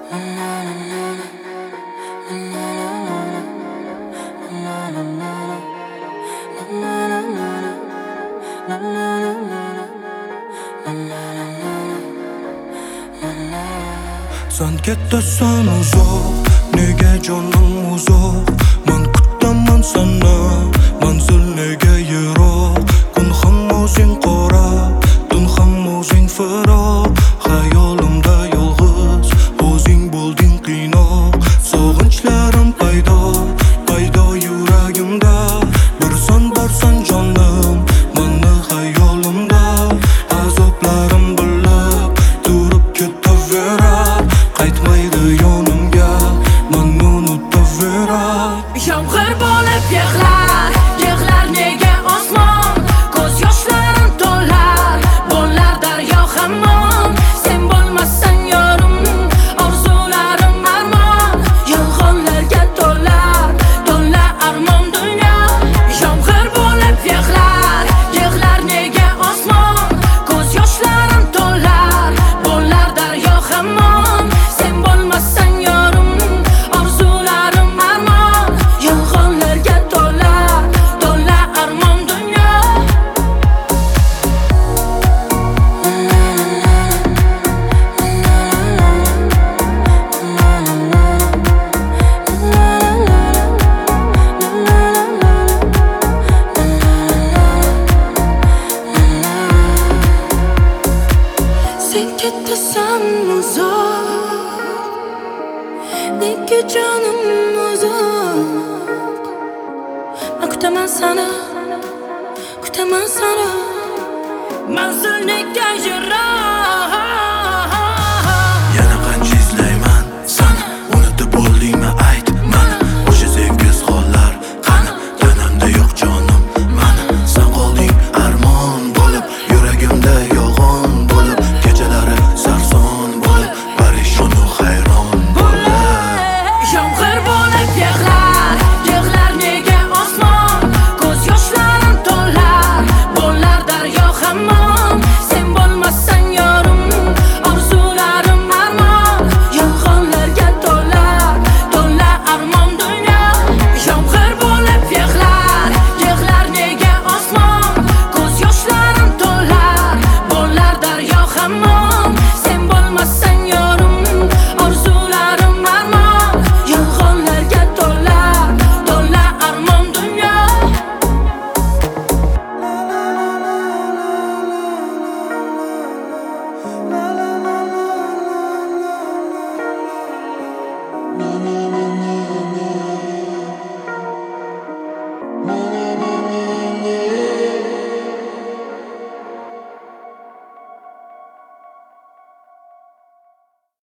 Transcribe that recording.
Sen ketasan uzoq, nega jonim uzoq? Men kutaman seni, manzil nega yiroq? Kun ham o'zing qora, tun ham o'zing firoq. Xayolimda yolg'iz, o'zing bo'lding qiynoq. Sog'inchlarim paydo, paydo yuragimda. Borsan jonim, meni xayolimda. Azoblarim bilib, turib ketaverar. Qaytmaydi yonimga, meni unutaverar. Yomg'ir bo'lib yig'lar, yig'lar nega osmon? Ko'z yoshlarim to'lar, bo'lar daryo hamon. Sen bo'lmasang yorim, orzularim armon. Yolg'onlarga to'lar, to'la armon dunyo. Yomg'ir bo'lib yig'lar, yig'lar nega osmon? Ko'z yoshlarim to'lar, bo'lar daryo hamon. Sen bo'lmasang yorim, orzularim armon. Yolg'onlarga to'lar, to'la armon dunyo. Sen ketasan uzoq, nega jonim uzoq? Men kutaman seni, kutaman seni. Manzil nega yiroq?